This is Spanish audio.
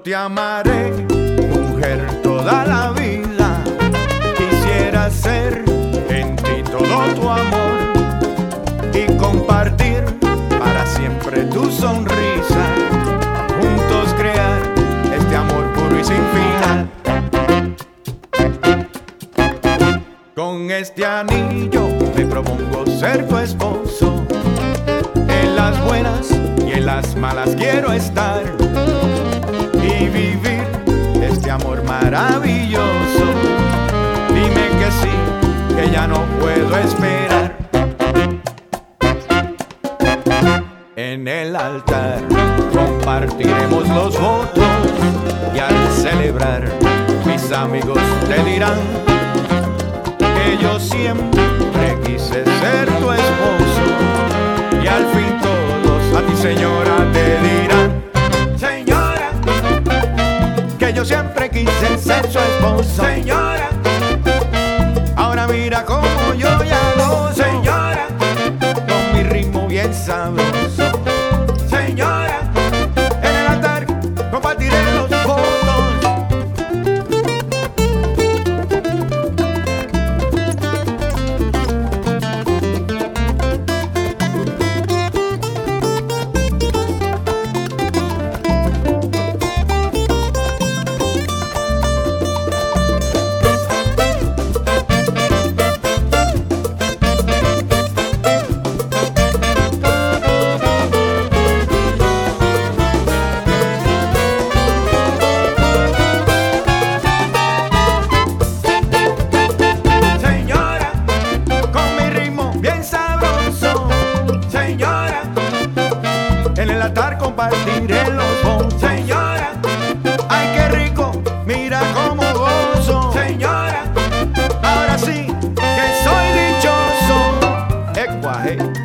te amaré, mujer, toda la vida. Quisiera ser en ti todo tu amor y compartir para siempre tu sonrisa. Juntos crear este amor puro y sin final. Con este anillo me propongo ser tu esposo. En las buenas y en las malas quiero estar y vivir este amor maravilloso. Dime que sí, que ya no puedo esperar. En el altar compartiremos los votos y al celebrar mis amigos te dirán que yo siempre quise ser tu esposo y al fin todos a ti, señora, te dirán, señora, que yo siempre quise ser su esposo. Señora, ahora mira cómo yo ya gozo. Señora, con mi ritmo bien sabroso. Señora, en el altar compartiré los votos. En el altar compartiré los votos. Señora, ay qué rico, mira cómo gozo. Señora, ahora sí que soy dichoso. Ecuaje.